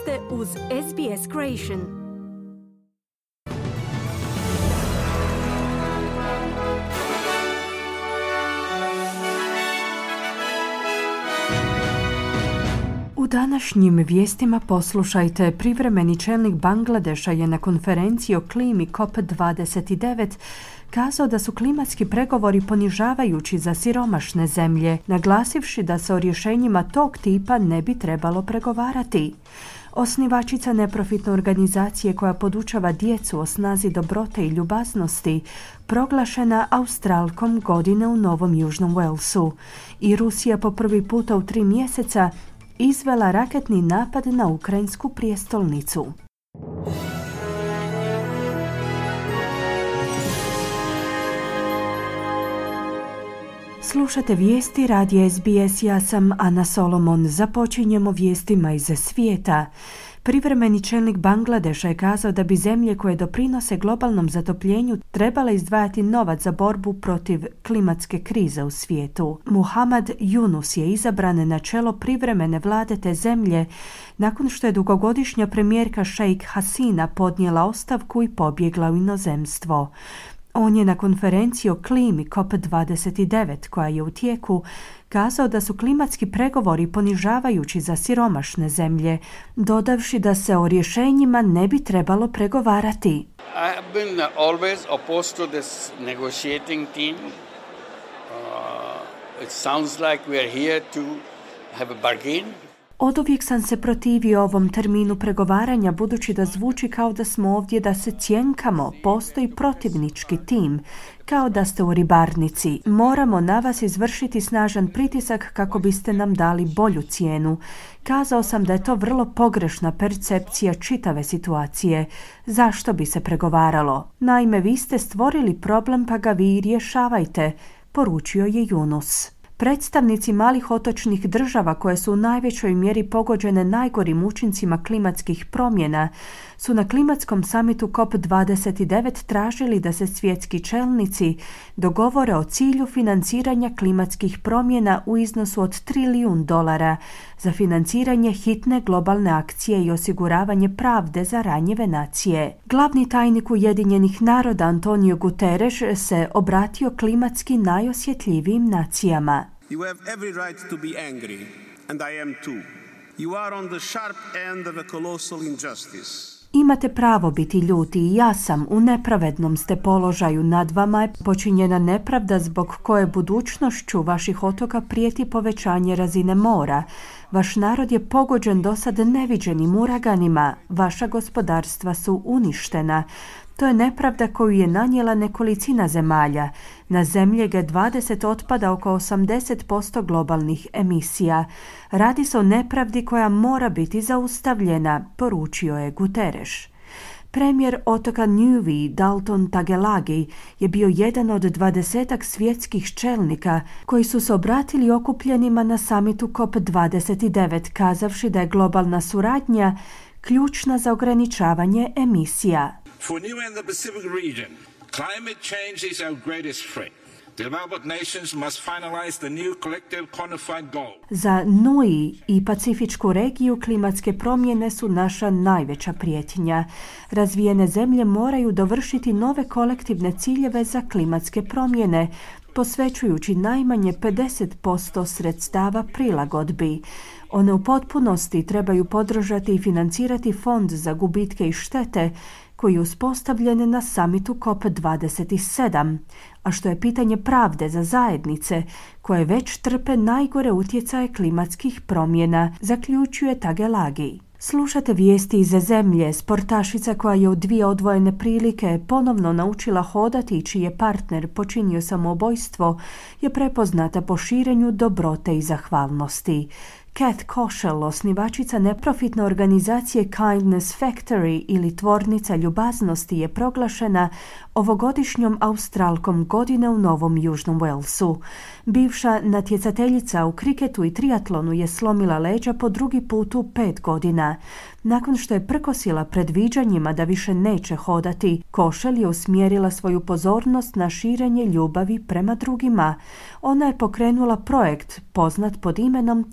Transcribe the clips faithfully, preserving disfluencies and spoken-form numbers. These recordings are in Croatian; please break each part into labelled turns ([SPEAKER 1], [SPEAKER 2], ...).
[SPEAKER 1] ste uz S B S Creation. U današnjim vijestima poslušajte, privremeni čelnik Bangladeša je na konferenciji o klimi C O P dvadeset devet kazao da su klimatski pregovori ponižavajući za siromašne zemlje, naglasivši da se o rješenjima tog tipa ne bi trebalo pregovarati. Osnivačica neprofitne organizacije koja podučava djecu o snazi dobrote i ljubaznosti, proglašena Australkom godine u Novom Južnom Walesu. I Rusija po prvi puta u tri mjeseca izvela raketni napad na ukrajinsku prijestolnicu. Slušate vijesti radija S B S, ja sam Ana Solomon. Započinjemo vijestima iz svijeta. Privremeni čelnik Bangladeša je kazao da bi zemlje koje doprinose globalnom zatopljenju trebale izdvajati novac za borbu protiv klimatske krize u svijetu. Muhammad Yunus je izabran na čelo privremene vlade te zemlje nakon što je dugogodišnja premijerka Sheikh Hasina podnijela ostavku i pobjegla u inozemstvo. On je na konferenciji o klimi C O P dvadeset devet, koja je u tijeku, kazao da su klimatski pregovori ponižavajući za siromašne zemlje, dodavši da se o rješenjima ne bi trebalo pregovarati.
[SPEAKER 2] I have been always opposed to this negotiating team. Uh, it sounds like we are here to have a bargain.
[SPEAKER 1] Oduvijek sam se protivio ovom terminu pregovaranja, budući da zvuči kao da smo ovdje da se cjenkamo. Postoji protivnički tim, kao da ste u ribarnici. Moramo na vas izvršiti snažan pritisak kako biste nam dali bolju cijenu. Kazao sam da je to vrlo pogrešna percepcija čitave situacije. Zašto bi se pregovaralo? Naime, vi ste stvorili problem pa ga vi rješavajte, poručio je Yunus. Predstavnici malih otočnih država koje su u najvećoj mjeri pogođene najgorim učincima klimatskih promjena su na klimatskom samitu C O P dvadeset devet tražili da se svjetski čelnici dogovore o cilju financiranja klimatskih promjena u iznosu od trilijun dolara za financiranje hitne globalne akcije i osiguravanje pravde za ranjive nacije. Glavni tajnik Ujedinjenih naroda Antonio Guterres se obratio klimatski najosjetljivijim nacijama.
[SPEAKER 3] You have every right to be angry, and I am too. You are on the sharp end of a colossal injustice.
[SPEAKER 1] Imate pravo biti ljuti i ja sam, u nepravednom ste položaju. Nad vama je počinjena nepravda zbog koje budućnošću vaših otoka prijeti povećanje razine mora. Vaš narod je pogođen dosad neviđenim uraganima, vaša gospodarstva su uništena. To je nepravda koju je nanijela nekolicina zemalja. Na zemlje G dvadeset otpada oko osamdeset posto globalnih emisija. Radi se o nepravdi koja mora biti zaustavljena, poručio je Guterres. Premijer otoka Niue, Dalton Tagelagi, je bio jedan od dvadesetak svjetskih čelnika koji su se obratili okupljenima na samitu C O P dvadeset devet, kazavši da je globalna suradnja ključna za ograničavanje emisija.
[SPEAKER 4] For Niue and the Pacific region, climate change is our greatest threat. Developed nations must finalize the new collective quantified goal.
[SPEAKER 1] Za Nui i Pacifičku regiju klimatske promjene su naša najveća prijetnja. Razvijene zemlje moraju dovršiti nove kolektivne ciljeve za klimatske promjene, posvećujući najmanje pedeset posto sredstava prilagodbi. One u potpunosti trebaju podržati i financirati fond za gubitke i štete koji je uspostavljen na samitu C O P dvadeset sedam, a što je pitanje pravde za zajednice koje već trpe najgore utjecaje klimatskih promjena, zaključuje Tagelagi. Slušate vijesti iz zemlje. Sportašica koja je u dvije odvojene prilike ponovno naučila hodati i čiji je partner počinio samoubojstvo je prepoznata po širenju dobrote i zahvalnosti. Kat Koshel, osnivačica neprofitne organizacije Kindness Factory ili Tvornica ljubaznosti, je proglašena ovogodišnjom Australkom godine u Novom Južnom Walesu. Bivša natjecateljica u kriketu i triatlonu je slomila leđa po drugi put u pet godina. Nakon što je prkosila predviđanjima da više neće hodati, Koshel je usmjerila svoju pozornost na širenje ljubavi prema drugima. Ona je pokrenula projekt poznat pod imenom Tvornica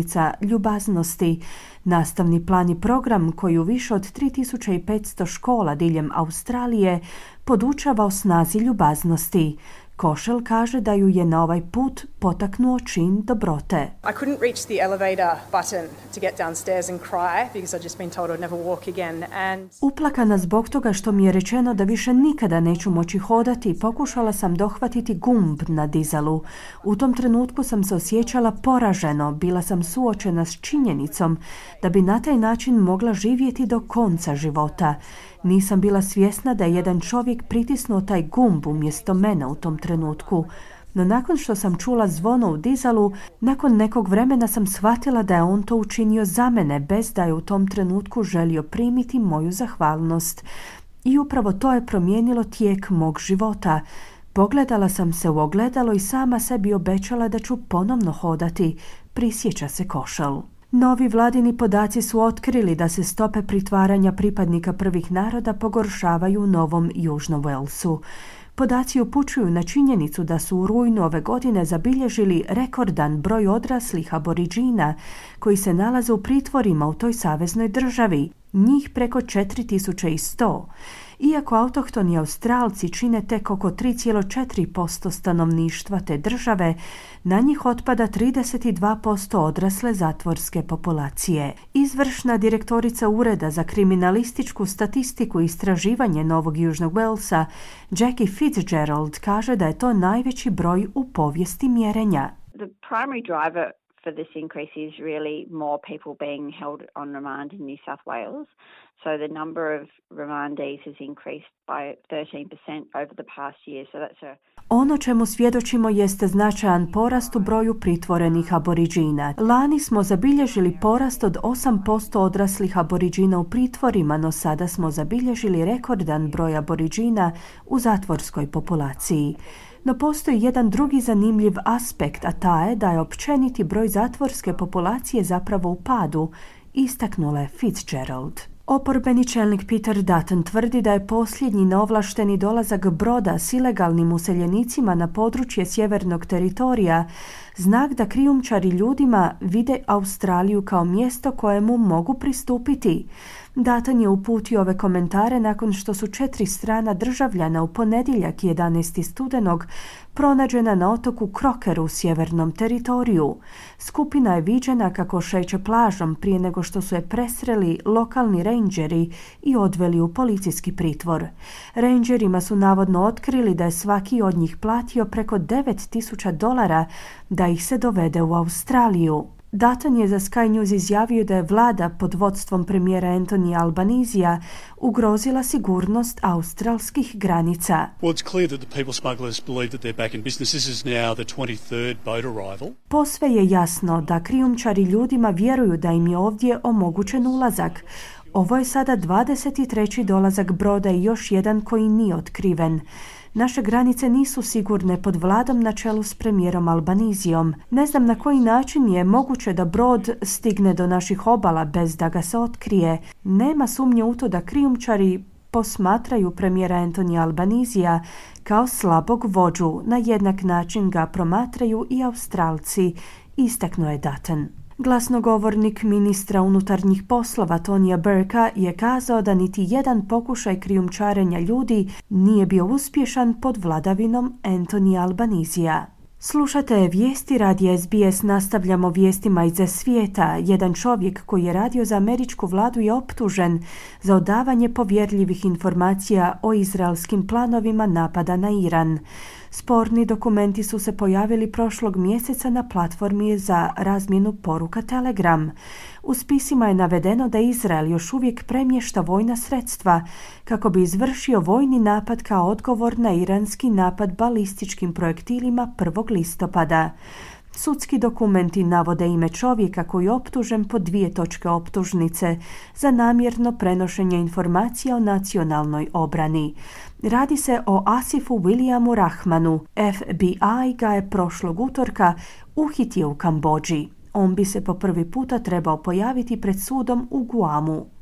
[SPEAKER 1] učenica ljubaznosti. Nastavni plan i program koji u više od tri tisuće petsto škola diljem Australije podučava o snazi ljubaznosti. Košel kaže da ju je na ovaj put potaknuo čin dobrote.
[SPEAKER 5] I couldn't reach the elevator button to get downstairs and cry because I'd just been told I'd never walk again. And
[SPEAKER 1] Uplakana zbog toga što mi je rečeno da više nikada neću moći hodati, pokušala sam dohvatiti gumb na dizalu. U tom trenutku sam se osjećala poraženo, bila sam suočena s činjenicom da bi na taj način mogla živjeti do konca života. Nisam bila svjesna da je jedan čovjek pritisnuo taj gumb umjesto mene u tom trenutku. No nakon što sam čula zvono u dizalu, nakon nekog vremena sam shvatila da je on to učinio za mene bez da je u tom trenutku želio primiti moju zahvalnost. I upravo to je promijenilo tijek mog života. Pogledala sam se u ogledalo i sama sebi obećala da ću ponovno hodati, prisjeća se Košel. Novi vladini podaci su otkrili da se stope pritvaranja pripadnika prvih naroda pogoršavaju u Novom Južnom Walesu. Podaci upućuju na činjenicu da su u rujnu ove godine zabilježili rekordan broj odraslih aboriđina koji se nalaze u pritvorima u toj saveznoj državi, njih preko četiri tisuće sto. Iako autohtoni Australci čine tek oko tri zarez četiri posto stanovništva te države, na njih otpada trideset dva posto odrasle zatvorske populacije. Izvršna direktorica Ureda za kriminalističku statistiku i istraživanje Novog Južnog Walesa, Jackie Fitzgerald, kaže da je to najveći broj u povijesti mjerenja.
[SPEAKER 6] The primary driver for this increase is really more people being held on remand in New South Wales. So the number of remandees has increased by thirteen percent over the past year. So that's a
[SPEAKER 1] Ono čemu svjedočimo jeste značajan porast u broju pritvorenih aboriđina. Lani smo zabilježili porast od osam posto odraslih aboriđina u pritvorima, no sada smo zabilježili rekordan broj aboriđina u zatvorskoj populaciji. No postoji jedan drugi zanimljiv aspekt, a ta je da je općeniti broj zatvorske populacije zapravo u padu, istaknula je Fitzgerald. Oporbeni čelnik Peter Dutton tvrdi da je posljednji neovlašteni dolazak broda s ilegalnim useljenicima na područje sjevernog teritorija znak da krijumčari ljudima vide Australiju kao mjesto kojemu mogu pristupiti. Dutton je uputio ove komentare nakon što su četiri strana državljana u ponedjeljak jedanaestog studenog pronađena na otoku Croker u sjevernom teritoriju. Skupina je viđena kako šeće plažom prije nego što su je presreli lokalni rangeri i odveli u policijski pritvor. Rangerima su navodno otkrili da je svaki od njih platio preko devet tisuća dolara da ih se dovede u Australiju. Dutton je za Sky News izjavio da je vlada pod vodstvom premijera Anthony Albanesija ugrozila sigurnost australskih granica.
[SPEAKER 7] Well, it's clear that the people smugglers believe that they're back in business. This is now the twenty-third boat arrival.
[SPEAKER 1] Posve je jasno da krijumčari ljudima vjeruju da im je ovdje omogućen ulazak. Ovo je sada dvadeset treći dolazak broda i još jedan koji nije otkriven. Naše granice nisu sigurne pod vladom na čelu s premijerom Albanizijom. Ne znam na koji način je moguće da brod stigne do naših obala bez da ga se otkrije. Nema sumnje u to da krijumčari posmatraju premijera Anthony Albanizija kao slabog vođu. Na jednak način ga promatraju i Australci, istaknuo je Dutton. Glasnogovornik ministra unutarnjih poslova Tonija Burka je kazao da niti jedan pokušaj krijumčarenja ljudi nije bio uspješan pod vladavinom Anthony Albanizija. Slušate vijesti radija S B S, nastavljamo vijestima iz svijeta. Jedan čovjek koji je radio za američku vladu je optužen za odavanje povjerljivih informacija o izraelskim planovima napada na Iran. Sporni dokumenti su se pojavili prošlog mjeseca na platformi za razmjenu poruka Telegram. U spisima je navedeno da Izrael još uvijek premješta vojna sredstva kako bi izvršio vojni napad kao odgovor na iranski napad balističkim projektilima prvog listopada. Sudski dokumenti navode ime čovjeka koji je optužen po dvije točke optužnice za namjerno prenošenje informacija o nacionalnoj obrani. Radi se o Asifu Williamu Rahmanu. F B I ga je prošlog utorka uhitio u Kambodži. On bi se po prvi puta trebao pojaviti pred sudom u Guamu.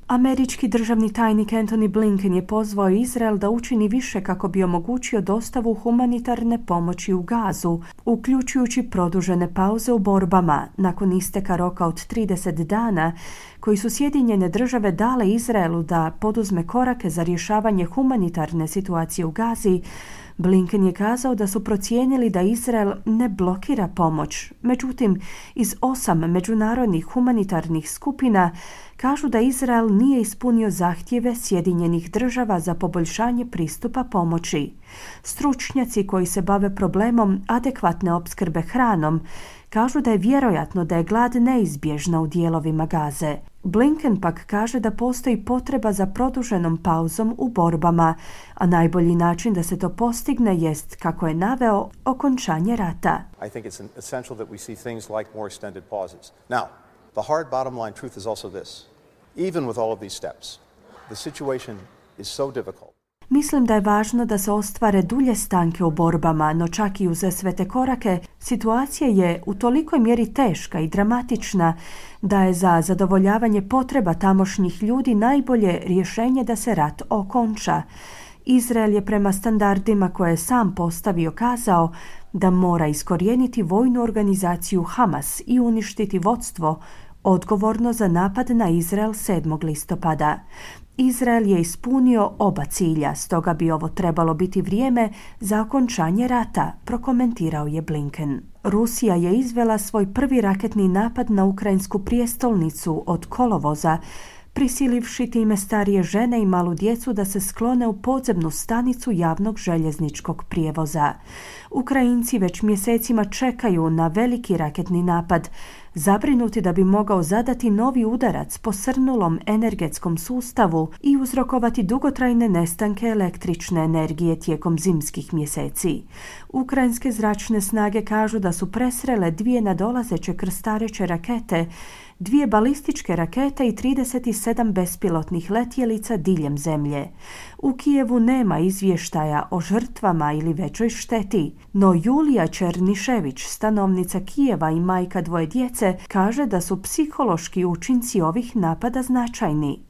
[SPEAKER 1] Američki državni tajnik Antony Blinken je pozvao Izrael da učini više kako bi omogućio dostavu humanitarne pomoći u Gazu, uključujući produžene pauze u borbama nakon isteka roka od trideset dana koji su Sjedinjene države dale Izraelu da poduzme korake za rješavanje humanitarne situacije u Gazi. Blinken je kazao da su procijenili da Izrael ne blokira pomoć. Međutim, iz osam međunarodnih humanitarnih skupina kažu da Izrael nije ispunio zahtjeve Sjedinjenih država za poboljšanje pristupa pomoći. Stručnjaci koji se bave problemom adekvatne opskrbe hranom kažu da je vjerojatno da je glad neizbježna u dijelovima Gaze. Blinken pak kaže da postoji potreba za produženom pauzom u borbama, a najbolji način da se to postigne jest, kako je naveo, okončanje rata.
[SPEAKER 8] I think it's essential that we see things like more extended pauses. Now, the hard bottom line truth is also this. Even with all of these steps, the situation is so difficult.
[SPEAKER 1] Mislim da je važno da se ostvare dulje stanke u borbama, no čak i uz sve te korake, situacija je u tolikoj mjeri teška i dramatična da je za zadovoljavanje potreba tamošnjih ljudi najbolje rješenje da se rat okonča. Izrael je prema standardima koje je sam postavio kazao da mora iskorijeniti vojnu organizaciju Hamas i uništiti vodstvo odgovorno za napad na Izrael sedmog listopada. Izrael je ispunio oba cilja, stoga bi ovo trebalo biti vrijeme za okončanje rata, prokomentirao je Blinken. Rusija je izvela svoj prvi raketni napad na ukrajinsku prijestolnicu od kolovoza, prisilivši time starije žene i malu djecu da se sklone u podzemnu stanicu javnog željezničkog prijevoza. Ukrajinci već mjesecima čekaju na veliki raketni napad, zabrinuti da bi mogao zadati novi udarac po srnulom energetskom sustavu i uzrokovati dugotrajne nestanke električne energije tijekom zimskih mjeseci. Ukrajinske zračne snage kažu da su presrele dvije nadolazeće krstareće rakete, dvije balističke rakete i trideset sedam bespilotnih letjelica diljem zemlje. U Kijevu nema izvještaja o žrtvama ili većoj šteti, no Julija Černišević, stanovnica Kijeva i majka dvoje djece, kaže da su psihološki učinci ovih napada značajni.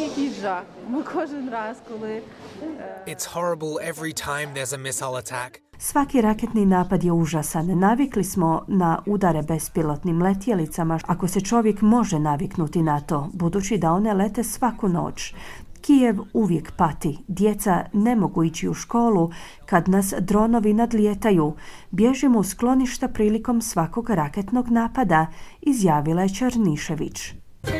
[SPEAKER 9] It's horrible every time there's a missile attack.
[SPEAKER 1] Svaki raketni napad je užasan. Navikli smo na udare bespilotnim letjelicama, ako se čovjek može naviknuti na to, budući da one lete svaku noć. Kijev uvijek pati. Djeca ne mogu ići u školu kad nas dronovi nadlijetaju. Bježimo u skloništa prilikom svakog raketnog napada, izjavila je Černišević.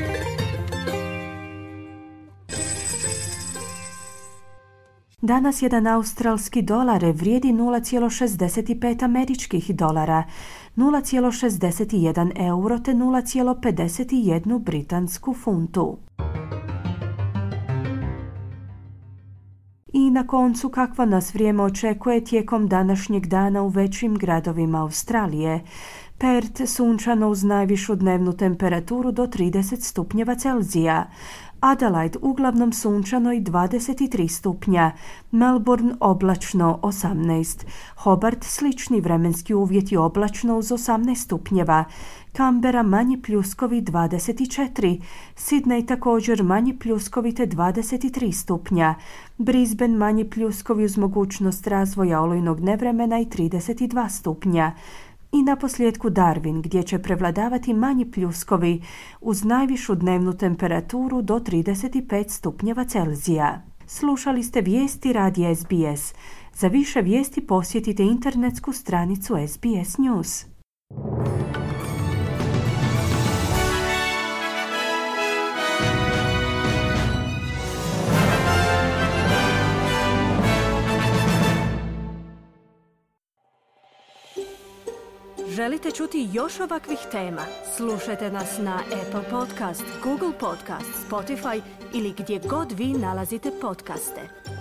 [SPEAKER 1] Danas jedan australski dolar vrijedi nula zarez šezdeset pet američkih dolara, nula zarez šezdeset jedan euro te nula zarez pedeset jedan britansku funtu. I na koncu, kakvo nas vrijeme očekuje tijekom današnjeg dana u većim gradovima Australije. Perth sunčano uz najvišu dnevnu temperaturu do trideset stupnjeva Celzija. Adelaide uglavnom sunčano i dvadeset tri stupnja, Melbourne oblačno osamnaest, Hobart slični vremenski uvjeti oblačno uz osamnaest stupnjeva, Canberra manji pljuskovi dvadeset četiri, Sydney također manji pljuskovi te dvadeset tri stupnja, Brisbane manji pljuskovi uz mogućnost razvoja olujnog nevremena i trideset dva stupnja. I naposljetku Darwin, gdje će prevladavati manji pljuskovi uz najvišu dnevnu temperaturu do trideset pet stupnjeva Celzija. Slušali ste vijesti radija S B S. Za više vijesti posjetite internetsku stranicu S B S News.
[SPEAKER 10] Želite čuti još ovakvih tema? Slušajte nas na Apple Podcast, Google Podcast, Spotify ili gdje god vi nalazite podcaste.